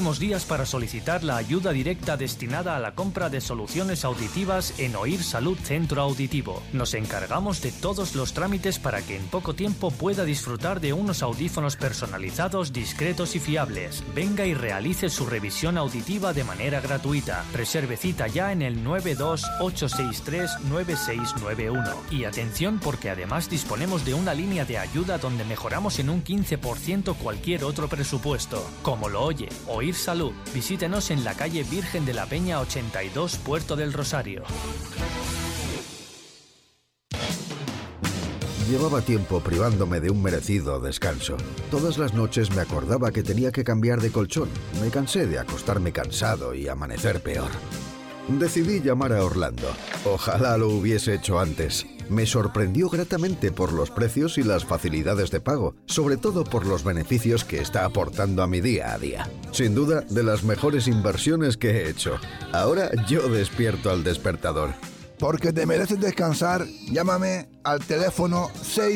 últimos días para solicitar la ayuda directa destinada a la compra de soluciones auditivas en Oír Salud Centro Auditivo. Nos encargamos de todos los trámites para que en poco tiempo pueda disfrutar de unos audífonos personalizados, discretos y fiables. Venga y realice su revisión auditiva de manera gratuita. Reserve cita ya en el 92-863-9691. Y atención, porque además disponemos de una línea de ayuda donde mejoramos en un 15% cualquier otro presupuesto. Como lo oye, Oír Salud. Visítenos en la calle Virgen de la Peña 82, Puerto del Rosario. Llevaba tiempo privándome de un merecido descanso. Todas las noches me acordaba que tenía que cambiar de colchón. Me cansé de acostarme cansado y amanecer peor. Decidí llamar a Orlando. Ojalá lo hubiese hecho antes. Me sorprendió gratamente por los precios y las facilidades de pago, sobre todo por los beneficios que está aportando a mi día a día. Sin duda, de las mejores inversiones que he hecho. Ahora yo despierto al despertador. Porque te mereces descansar, llámame al teléfono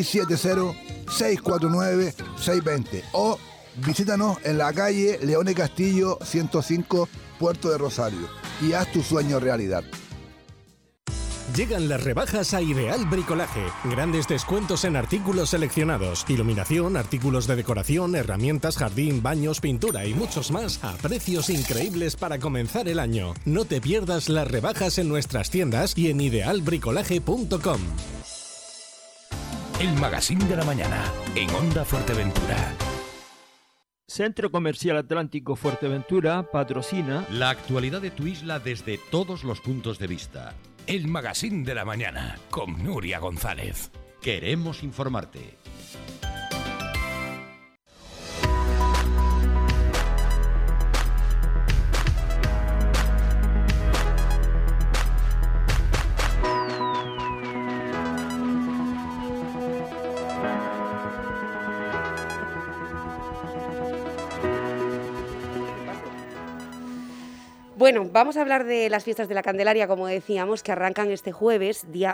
670-649-620 o visítanos en la calle Leone Castillo 105, Puerto de Rosario, y haz tu sueño realidad. Llegan las rebajas a Ideal Bricolaje. Grandes descuentos en artículos seleccionados, iluminación, artículos de decoración, herramientas, jardín, baños, pintura y muchos más a precios increíbles para comenzar el año. No te pierdas las rebajas en nuestras tiendas y en idealbricolaje.com. El Magazín de la Mañana, en Onda Fuerteventura. Centro Comercial Atlántico Fuerteventura patrocina la actualidad de tu isla desde todos los puntos de vista. El Magazín de la Mañana, con Nuria González. Queremos informarte. Bueno, vamos a hablar de las fiestas de la Candelaria, como decíamos, que arrancan este jueves, día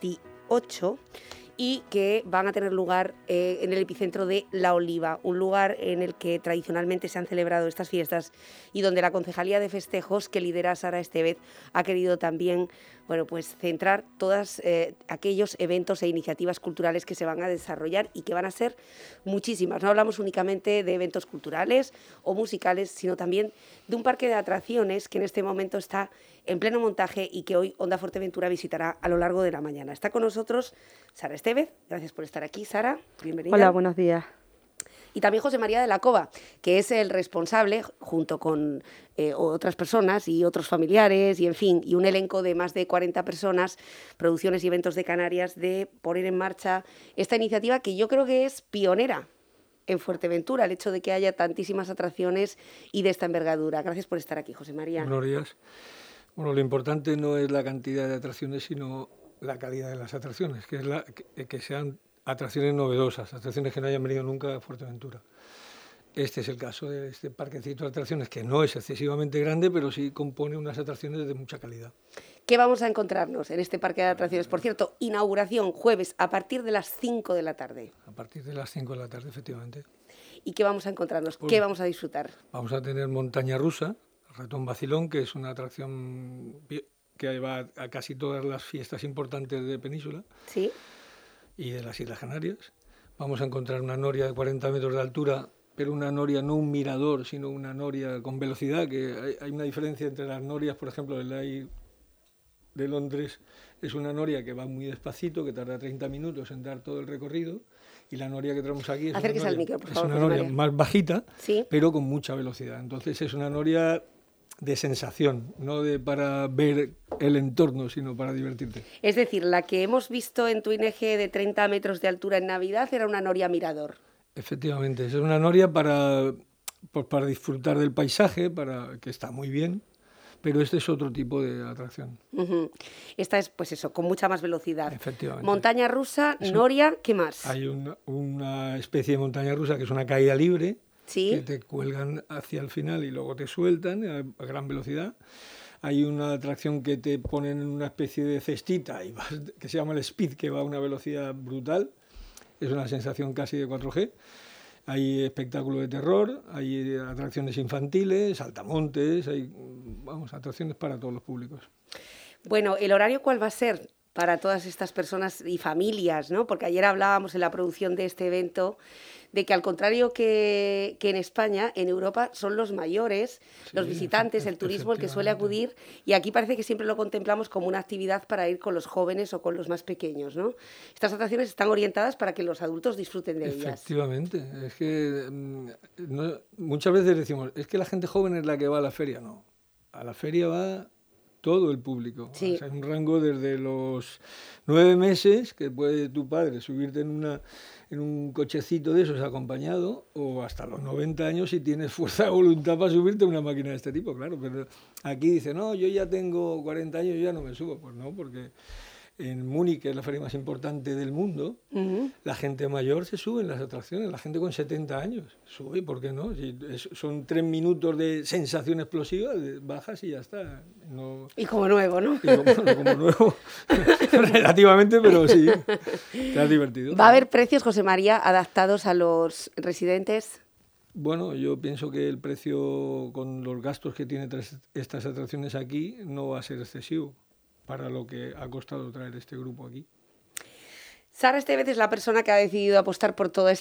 28, y que van a tener lugar en el epicentro de La Oliva, un lugar en el que tradicionalmente se han celebrado estas fiestas y donde la Concejalía de Festejos, que lidera Sara Estevez, ha querido también centrar todos aquellos eventos e iniciativas culturales que se van a desarrollar y que van a ser muchísimas. No hablamos únicamente de eventos culturales o musicales, sino también de un parque de atracciones que en este momento está en pleno montaje y que hoy Onda Fuerteventura visitará a lo largo de la mañana. Está con nosotros Sara Estevez. Gracias por estar aquí, Sara. Bienvenida. Hola, buenos días. Y también José María de la Cova, que es el responsable, junto con otras personas y otros familiares, y en fin, y un elenco de más de 40 personas, producciones y eventos de Canarias, de poner en marcha esta iniciativa que yo creo que es pionera en Fuerteventura, el hecho de que haya tantísimas atracciones y de esta envergadura. Gracias por estar aquí, José María. Buenos días. Bueno, lo importante no es la cantidad de atracciones, sino la calidad de las atracciones, que es que sean atracciones novedosas, atracciones que no hayan venido nunca a Fuerteventura. Este es el caso de este parquecito de atracciones, que no es excesivamente grande, pero sí compone unas atracciones de mucha calidad. ¿Qué vamos a encontrarnos en este parque de atracciones? Por cierto, inauguración jueves a partir de las 5 de la tarde. A partir de las 5 de la tarde, efectivamente. ¿Y qué vamos a encontrarnos? ¿Qué vamos a disfrutar? Vamos a tener montaña rusa, ratón vacilón, que es una atracción que va a casi todas las fiestas importantes de Península. Sí. Y de las Islas Canarias. Vamos a encontrar una noria de 40 metros de altura, pero una noria no un mirador, sino una noria con velocidad, que hay una diferencia entre las norias, por ejemplo, el AI de Londres es una noria que va muy despacito, que tarda 30 minutos en dar todo el recorrido, y la noria que tenemos aquí es una noria más bajita, ¿sí?, pero con mucha velocidad. Entonces es una noria de sensación, no para ver el entorno, sino para divertirte. Es decir, la que hemos visto en Tuineje de 30 metros de altura en Navidad era una noria mirador. Efectivamente, es una noria para disfrutar del paisaje, que está muy bien, pero este es otro tipo de atracción. Uh-huh. Esta es, con mucha más velocidad. Efectivamente. Montaña rusa, noria, ¿qué más? Hay una especie de montaña rusa que es una caída libre, ¿sí?, que te cuelgan hacia el final y luego te sueltan a gran velocidad. Hay una atracción que te ponen en una especie de cestita que se llama el speed, que va a una velocidad brutal. Es una sensación casi de 4G. Hay espectáculo de terror, hay atracciones infantiles, saltamontes, hay, vamos, atracciones para todos los públicos. Bueno, ¿el horario cuál va a ser para todas estas personas y familias, ¿no? Porque ayer hablábamos en la producción de este evento de que, al contrario que en España, en Europa son los mayores, sí, los visitantes, el turismo, el que suele acudir, y aquí parece que siempre lo contemplamos como una actividad para ir con los jóvenes o con los más pequeños, ¿no? Estas atracciones están orientadas para que los adultos disfruten de ellas. Efectivamente, es que muchas veces decimos, es que la gente joven es la que va a la feria. No, a la feria va todo el público. Sí. O sea, hay un rango desde los 9 meses, que puede tu padre subirte en un cochecito de esos acompañado, o hasta los 90 años si tienes fuerza de voluntad para subirte en una máquina de este tipo, claro. Pero aquí dice, no, yo ya tengo 40 años, yo ya no me subo. Pues no, porque en Múnich, que es la feria más importante del mundo, la gente mayor se sube en las atracciones, la gente con 70 años sube, ¿por qué no? Si son 3 minutos de sensación explosiva, bajas y ya está. No, y como nuevo, ¿no? Como nuevo, relativamente, pero sí, te has divertido. ¿Va a haber precios, José María, adaptados a los residentes? Bueno, yo pienso que el precio, con los gastos que tiene estas atracciones aquí, no va a ser excesivo para lo que ha costado traer este grupo aquí. Sara Estevez es la persona que ha decidido apostar por todo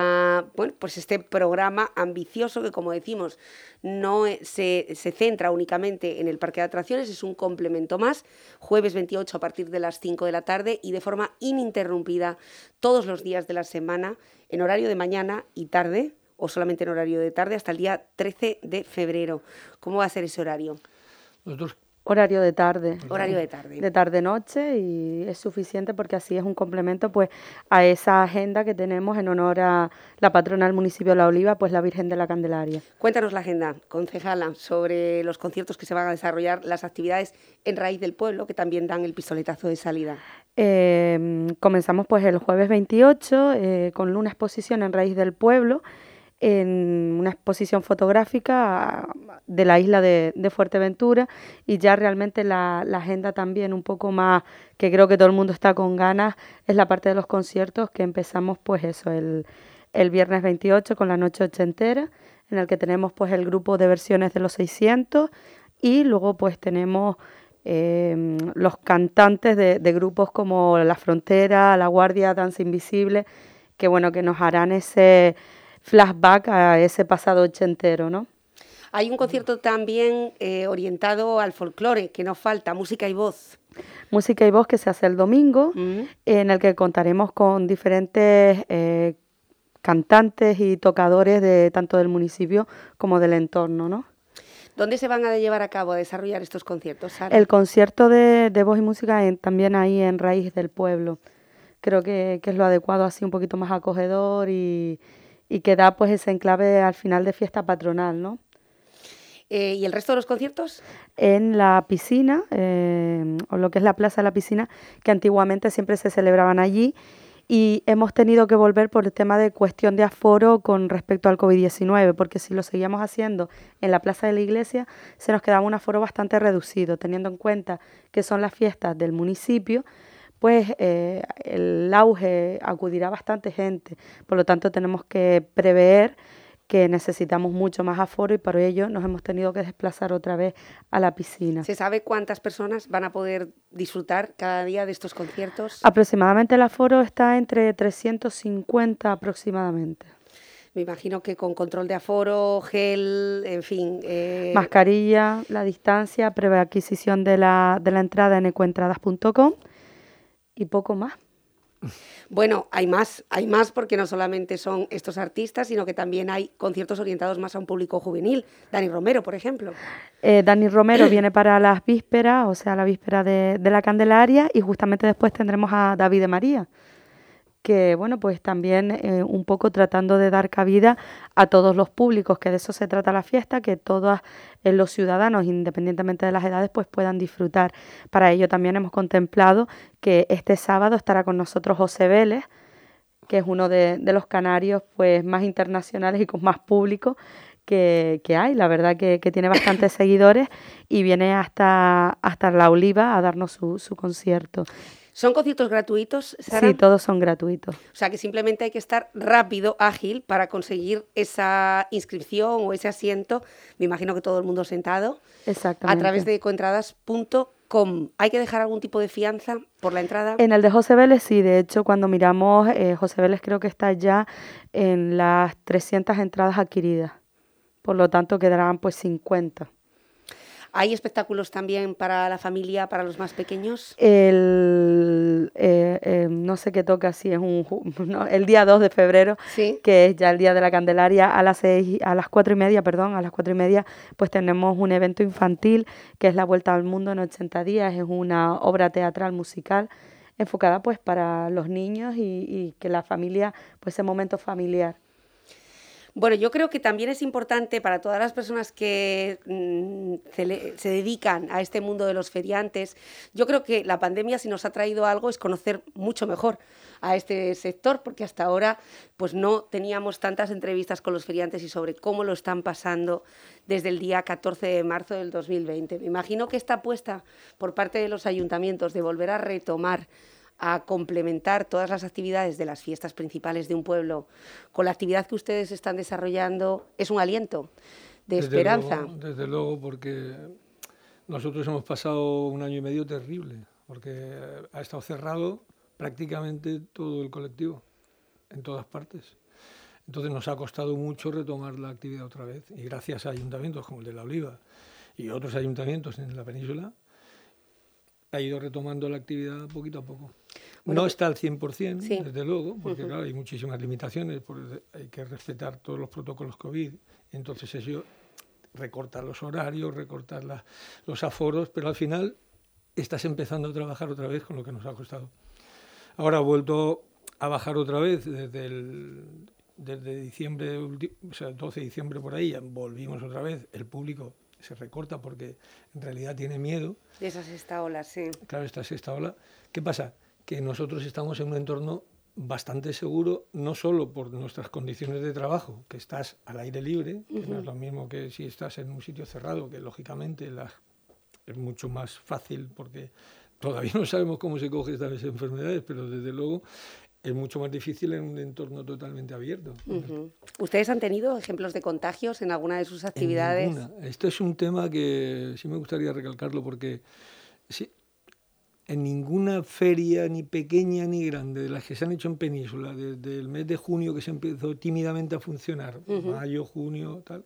este programa ambicioso que, como decimos, no se centra únicamente en el parque de atracciones, es un complemento más, jueves 28 a partir de las 5 de la tarde y de forma ininterrumpida todos los días de la semana, en horario de mañana y tarde, o solamente en horario de tarde, hasta el día 13 de febrero. ¿Cómo va a ser ese horario? Nosotros Horario de tarde. Horario de tarde. De tarde-noche, y es suficiente porque así es un complemento pues a esa agenda que tenemos en honor a la patrona del municipio de La Oliva, pues la Virgen de la Candelaria. Cuéntanos la agenda, concejala, sobre los conciertos que se van a desarrollar, las actividades en Raíz del Pueblo, que también dan el pistoletazo de salida. Comenzamos pues el jueves 28 con una exposición en Raíz del Pueblo, en una exposición fotográfica de la isla de Fuerteventura, y ya realmente la agenda también un poco más, que creo que todo el mundo está con ganas, es la parte de los conciertos, que empezamos pues eso, el viernes 28 con la noche ochentera, en el que tenemos pues el grupo de versiones de los 600, y luego pues tenemos los cantantes de grupos como La Frontera, La Guardia, Danza Invisible, que bueno, que nos harán ese flashback a ese pasado ochentero, ¿no? Hay un concierto también orientado al folclore, que no falta, Música y Voz. Música y Voz, que se hace el domingo, en el que contaremos con diferentes cantantes y tocadores de tanto del municipio como del entorno, ¿no? ¿Dónde se van a llevar a cabo, a desarrollar estos conciertos, Sara? El concierto de voz y música también ahí en Raíz del Pueblo. Creo que es lo adecuado, así un poquito más acogedor y que da pues ese enclave al final de fiesta patronal, ¿no? ¿Y el resto de los conciertos? En la piscina, o lo que es la Plaza de la Piscina, que antiguamente siempre se celebraban allí, y hemos tenido que volver por el tema de cuestión de aforo con respecto al COVID-19, porque si lo seguíamos haciendo en la Plaza de la Iglesia, se nos quedaba un aforo bastante reducido, teniendo en cuenta que son las fiestas del municipio, pues el auge acudirá bastante gente, por lo tanto tenemos que prever que necesitamos mucho más aforo, y por ello nos hemos tenido que desplazar otra vez a la piscina. ¿Se sabe cuántas personas van a poder disfrutar cada día de estos conciertos? Aproximadamente el aforo está entre 350 aproximadamente. Me imagino que con control de aforo, gel, en fin. Mascarilla, la distancia, previa adquisición de la entrada en ecoentradas.com y poco más. Bueno, hay más porque no solamente son estos artistas, sino que también hay conciertos orientados más a un público juvenil. Dani Romero, por ejemplo. Dani Romero viene para las vísperas, o sea, la víspera de la Candelaria, y justamente después tendremos a David de María, que bueno, pues también un poco tratando de dar cabida a todos los públicos, que de eso se trata la fiesta, que todos los ciudadanos, independientemente de las edades, pues puedan disfrutar. Para ello también hemos contemplado que este sábado estará con nosotros José Vélez, que es uno de los canarios pues más internacionales y con más público que hay. La verdad que tiene bastantes seguidores, y viene hasta La Oliva a darnos su concierto. ¿Son conciertos gratuitos, Sara? Sí, todos son gratuitos. O sea que simplemente hay que estar rápido, ágil, para conseguir esa inscripción o ese asiento, me imagino que todo el mundo sentado, Exactamente. a través de ecoentradas.com. ¿Hay que dejar algún tipo de fianza por la entrada? En el de José Vélez sí, de hecho cuando miramos, José Vélez creo que está ya en las 300 entradas adquiridas, por lo tanto quedarán pues 50. ¿Hay espectáculos también para la familia, para los más pequeños? No sé qué toca, si es no, el día 2 de febrero, ¿Sí? que es ya el Día de la Candelaria, a las 4:30, pues tenemos un evento infantil que es La Vuelta al Mundo en 80 días, es una obra teatral musical enfocada pues para los niños y que la familia, pues ese momento familiar. Bueno, yo creo que también es importante para todas las personas que se dedican a este mundo de los feriantes. Yo creo que la pandemia, si nos ha traído algo, es conocer mucho mejor a este sector, porque hasta ahora pues no teníamos tantas entrevistas con los feriantes y sobre cómo lo están pasando desde el día 14 de marzo del 2020. Me imagino que esta apuesta por parte de los ayuntamientos de volver a retomar, a complementar todas las actividades de las fiestas principales de un pueblo con la actividad que ustedes están desarrollando, es un aliento de esperanza. Desde luego, porque nosotros hemos pasado un año y medio terrible, porque ha estado cerrado prácticamente todo el colectivo, en todas partes. Entonces nos ha costado mucho retomar la actividad otra vez, y gracias a ayuntamientos como el de La Oliva y otros ayuntamientos en la península, ha ido retomando la actividad poquito a poco. Bueno, no está al 100%, sí, desde luego, porque claro, hay muchísimas limitaciones, hay que respetar todos los protocolos COVID, entonces eso recortar los horarios, recortar los aforos, pero al final estás empezando a trabajar otra vez con lo que nos ha costado. Ahora ha vuelto a bajar otra vez desde diciembre, o sea, el 12 de diciembre por ahí, volvimos otra vez, el público se recorta porque en realidad tiene miedo. De esa sexta ola, sí. Claro, esta sexta ola. ¿Qué pasa? Que nosotros estamos en un entorno bastante seguro, no solo por nuestras condiciones de trabajo, que estás al aire libre, que no es lo mismo que si estás en un sitio cerrado, que lógicamente es mucho más fácil porque todavía no sabemos cómo se cogen estas enfermedades, pero desde luego es mucho más difícil en un entorno totalmente abierto. ¿Ustedes han tenido ejemplos de contagios en alguna de sus actividades? En ninguna. Esto es un tema que sí me gustaría recalcarlo porque sí, en ninguna feria, ni pequeña ni grande, de las que se han hecho en Península, desde el mes de junio que se empezó tímidamente a funcionar, mayo, junio, tal,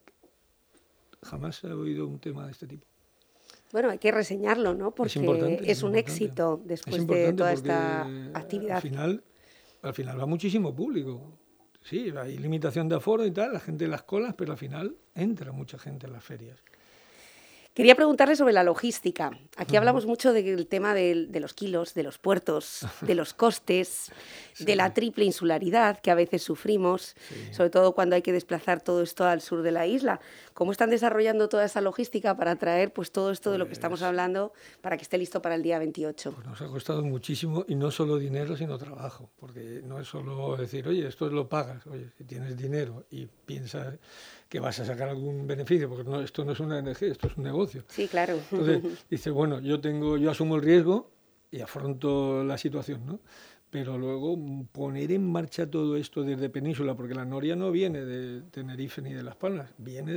jamás se ha oído un tema de este tipo. Bueno, hay que reseñarlo, ¿no? Porque es un éxito después de toda esta actividad. Al final va muchísimo público. Sí, hay limitación de aforo y tal, la gente en las colas, pero al final entra mucha gente en las ferias. Quería preguntarle sobre la logística. Aquí hablamos mucho del tema de los kilos, de los puertos, de los costes, sí, de la triple insularidad que a veces sufrimos, sí, sobre todo cuando hay que desplazar todo esto al sur de la isla. ¿Cómo están desarrollando toda esa logística para traer pues todo esto de lo que estamos hablando para que esté listo para el día 28? Pues nos ha costado muchísimo, y no solo dinero, sino trabajo, porque no es solo decir, oye, esto lo pagas, oye, si tienes dinero y piensas que vas a sacar algún beneficio, porque no, esto no es una ONG, esto es un negocio. Sí, claro. Entonces, dices, bueno, yo asumo el riesgo y afronto la situación, ¿no? Pero luego poner en marcha todo esto desde Península, porque la noria no viene de Tenerife ni de Las Palmas, viene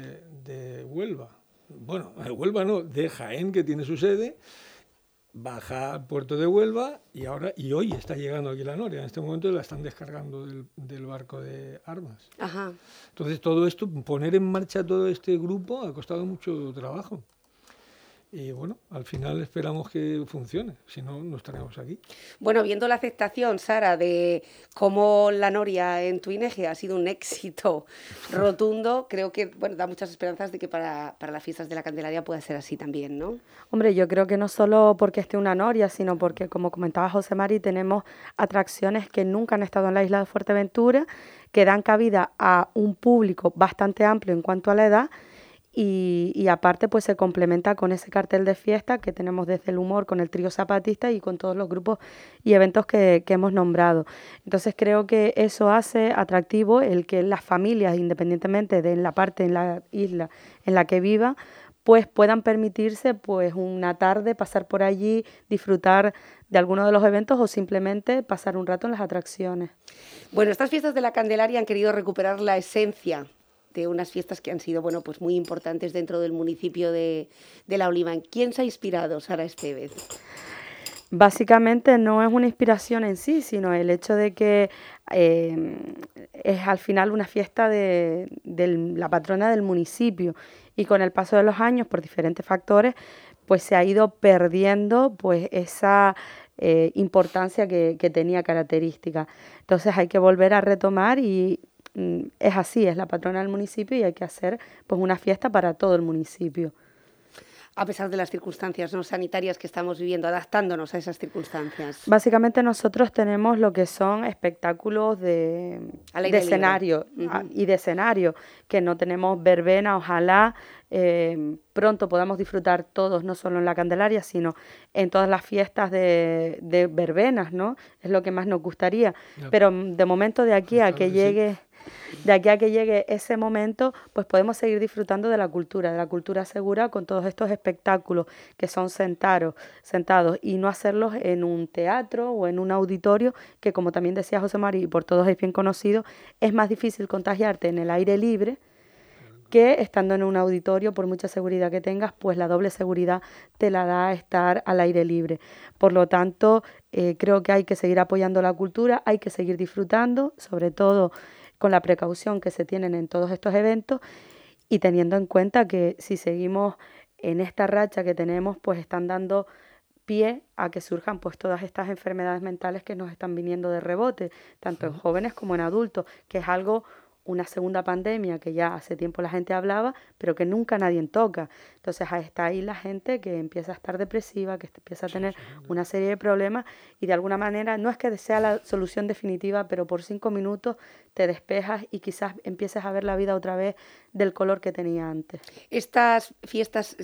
de Huelva. Bueno, de Huelva no, de Jaén, que tiene su sede, baja al puerto de Huelva y hoy está llegando aquí la noria. En este momento la están descargando del barco de armas. Ajá. Entonces todo esto, poner en marcha todo este grupo ha costado mucho trabajo. Y bueno, al final esperamos que funcione, si no, no estaremos aquí. Bueno, viendo la aceptación, Sara, de cómo la noria en Tuineje ha sido un éxito rotundo, creo que da muchas esperanzas de que para las fiestas de la Candelaria pueda ser así también, ¿no? Hombre, yo creo que no solo porque esté una noria, sino porque, como comentaba José Mari, tenemos atracciones que nunca han estado en la isla de Fuerteventura, que dan cabida a un público bastante amplio en cuanto a la edad, y aparte pues se complementa con ese cartel de fiesta que tenemos desde el humor con el trío zapatista y con todos los grupos y eventos que hemos nombrado. Entonces creo que eso hace atractivo el que las familias, independientemente de la parte en la isla en la que vivan, pues puedan permitirse pues una tarde pasar por allí, disfrutar de alguno de los eventos o simplemente pasar un rato en las atracciones. Bueno, estas fiestas de la Candelaria han querido recuperar la esencia de unas fiestas que han sido, bueno, pues muy importantes dentro del municipio de La Oliva. ¿En quién se ha inspirado Sara Estevez? Básicamente no es una inspiración en sí, sino el hecho de que es al final una fiesta de la patrona del municipio, y con el paso de los años, por diferentes factores, pues se ha ido perdiendo pues esa importancia que tenía característica. Entonces hay que volver a retomar y es así, es la patrona del municipio y hay que hacer pues una fiesta para todo el municipio. A pesar de las circunstancias no sanitarias que estamos viviendo, adaptándonos a esas circunstancias. Básicamente nosotros tenemos lo que son espectáculos de escenario y de escenario, que no tenemos verbena, ojalá pronto podamos disfrutar todos, no solo en la Candelaria, sino en todas las fiestas de verbenas, ¿no? Es lo que más nos gustaría, pero de momento de aquí a que llegue... De aquí a que llegue ese momento, pues podemos seguir disfrutando de la cultura segura con todos estos espectáculos que son sentados y no hacerlos en un teatro o en un auditorio, que como también decía José María, y por todos es bien conocido, es más difícil contagiarte en el aire libre que estando en un auditorio. Por mucha seguridad que tengas, pues la doble seguridad te la da estar al aire libre. Por lo tanto, creo que hay que seguir apoyando la cultura, hay que seguir disfrutando, sobre todo con la precaución que se tienen en todos estos eventos y teniendo en cuenta que si seguimos en esta racha que tenemos, pues están dando pie a que surjan pues todas estas enfermedades mentales que nos están viniendo de rebote, tanto en jóvenes como en adultos, que es algo, una segunda pandemia que ya hace tiempo la gente hablaba, pero que nunca nadie toca. Entonces está ahí la gente que empieza a estar depresiva, que empieza a tener una serie de problemas y de alguna manera no es que sea la solución definitiva, pero por 5 minutos te despejas y quizás empieces a ver la vida otra vez del color que tenía antes. ¿Estas fiestas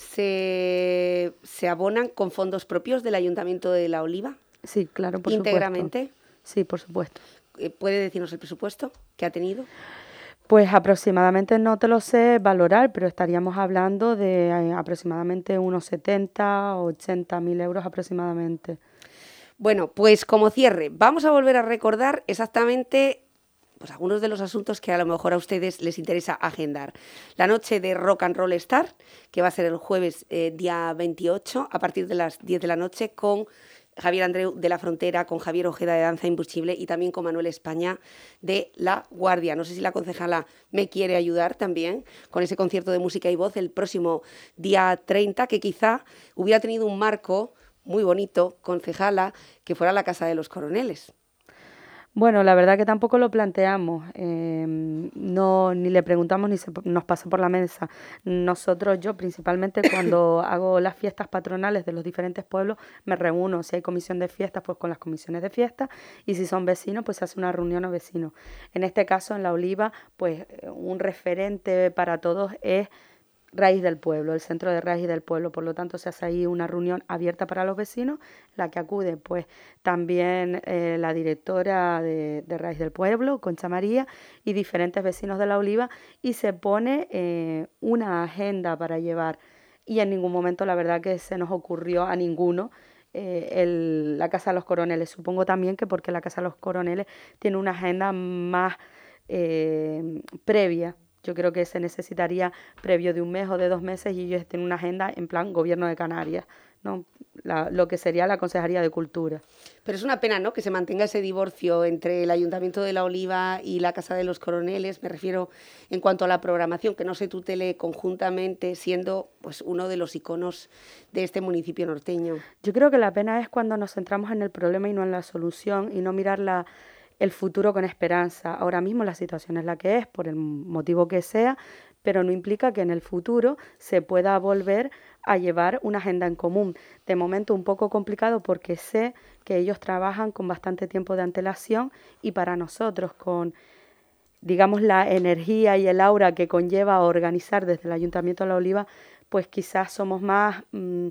se abonan con fondos propios del Ayuntamiento de La Oliva? Sí, claro, por ¿Íntegramente? Supuesto. Sí, por supuesto. ¿Puede decirnos el presupuesto que ha tenido? Pues aproximadamente no te lo sé valorar, pero estaríamos hablando de aproximadamente unos 70 o 80.000 euros aproximadamente. Bueno, pues como cierre, vamos a volver a recordar exactamente pues algunos de los asuntos que a lo mejor a ustedes les interesa agendar. La noche de Rock and Roll Star, que va a ser el jueves día 28, a partir de las 10 de la noche, con Javier Andreu de La Frontera, con Javier Ojeda de Danza Imposible y también con Manuel España de La Guardia. No sé si la concejala me quiere ayudar también con ese concierto de música y voz el próximo día 30, que quizá hubiera tenido un marco muy bonito, concejala, que fuera la Casa de los Coroneles. Bueno, la verdad que tampoco lo planteamos, no, ni le preguntamos ni nos pasó por la mesa. Nosotros, yo principalmente cuando hago las fiestas patronales de los diferentes pueblos, me reúno, si hay comisión de fiestas, pues con las comisiones de fiestas, y si son vecinos, pues se hace una reunión a vecinos. En este caso, en La Oliva, pues un referente para todos es Raíz del Pueblo, el centro de Raíz del Pueblo, por lo tanto se hace ahí una reunión abierta para los vecinos, la que acude pues también la directora de Raíz del Pueblo, Concha María, y diferentes vecinos de La Oliva, y se pone una agenda para llevar, y en ningún momento la verdad que se nos ocurrió a ninguno la Casa de los Coroneles. Supongo también que porque la Casa de los Coroneles tiene una agenda más previa. Yo creo que se necesitaría previo de 1 mes o de 2 meses y ellos tienen una agenda en plan Gobierno de Canarias, ¿no? Lo que sería la Consejería de Cultura. Pero es una pena, ¿no?, que se mantenga ese divorcio entre el Ayuntamiento de La Oliva y la Casa de los Coroneles. Me refiero en cuanto a la programación, que no se tutele conjuntamente, siendo pues uno de los iconos de este municipio norteño. Yo creo que la pena es cuando nos centramos en el problema y no en la solución, y no mirar el futuro con esperanza. Ahora mismo la situación es la que es, por el motivo que sea, pero no implica que en el futuro se pueda volver a llevar una agenda en común. De momento un poco complicado porque sé que ellos trabajan con bastante tiempo de antelación y para nosotros con, digamos, la energía y el aura que conlleva organizar desde el Ayuntamiento de La Oliva, pues quizás somos más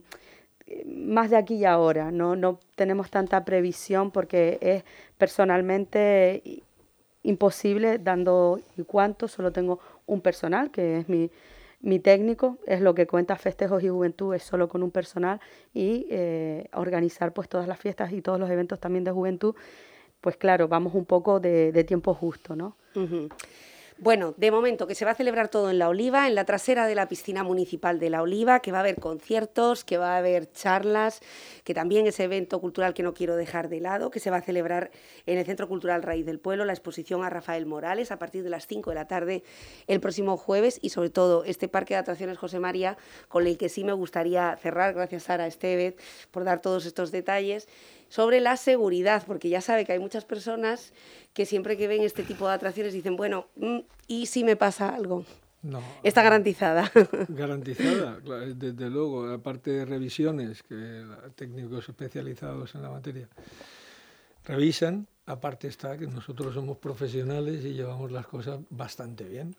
de aquí y ahora, no tenemos tanta previsión porque es personalmente imposible dando y cuánto, solo tengo un personal que es mi técnico, es lo que cuenta Festejos y Juventud, es solo con un personal, y organizar pues todas las fiestas y todos los eventos también de juventud, pues claro, vamos un poco de tiempo justo, ¿no? Uh-huh. Bueno, de momento que se va a celebrar todo en La Oliva, en la trasera de la piscina municipal de La Oliva, que va a haber conciertos, que va a haber charlas, que también ese evento cultural que no quiero dejar de lado, que se va a celebrar en el Centro Cultural Raíz del Pueblo, la exposición a Rafael Morales a partir de las 5 de la tarde el próximo jueves, y sobre todo este parque de atracciones José María, con el que sí me gustaría cerrar, gracias Sara Estevez por dar todos estos detalles, sobre la seguridad, porque ya sabe que hay muchas personas que siempre que ven este tipo de atracciones dicen, bueno, ¿y si me pasa algo? No. ¿Está garantizada? Garantizada, claro, desde luego, aparte de revisiones, que técnicos especializados en la materia revisan, aparte está que nosotros somos profesionales y llevamos las cosas bastante bien.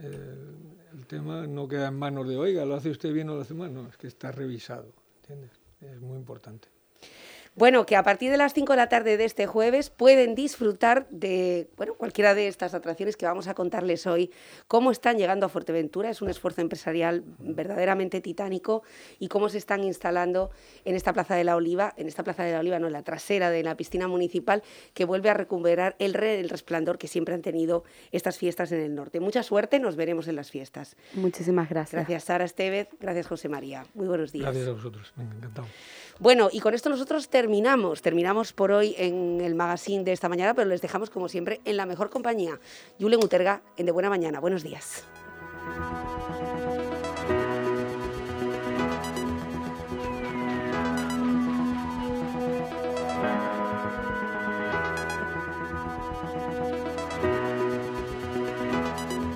El tema no queda en manos de, oiga, ¿lo hace usted bien o lo hace mal? No, es que está revisado, ¿entiendes? Es muy importante. Bueno, que a partir de las 5 de la tarde de este jueves pueden disfrutar de cualquiera de estas atracciones que vamos a contarles hoy, cómo están llegando a Fuerteventura. Es un esfuerzo empresarial verdaderamente titánico, y cómo se están instalando en esta Plaza de la Oliva, en la trasera de la piscina municipal, que vuelve a recuperar el resplandor que siempre han tenido estas fiestas en el norte. Mucha suerte, nos veremos en las fiestas. Muchísimas gracias. Gracias Sara Estevez, gracias José María. Muy buenos días. Gracias a vosotros, venga, encantado. Bueno, y con esto nosotros terminamos por hoy en el magazine de esta mañana, pero les dejamos como siempre en la mejor compañía. Julen Uterga en De Buena Mañana. Buenos días.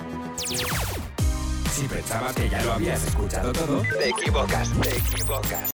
Si pensabas que ya lo habías escuchado todo, te equivocas.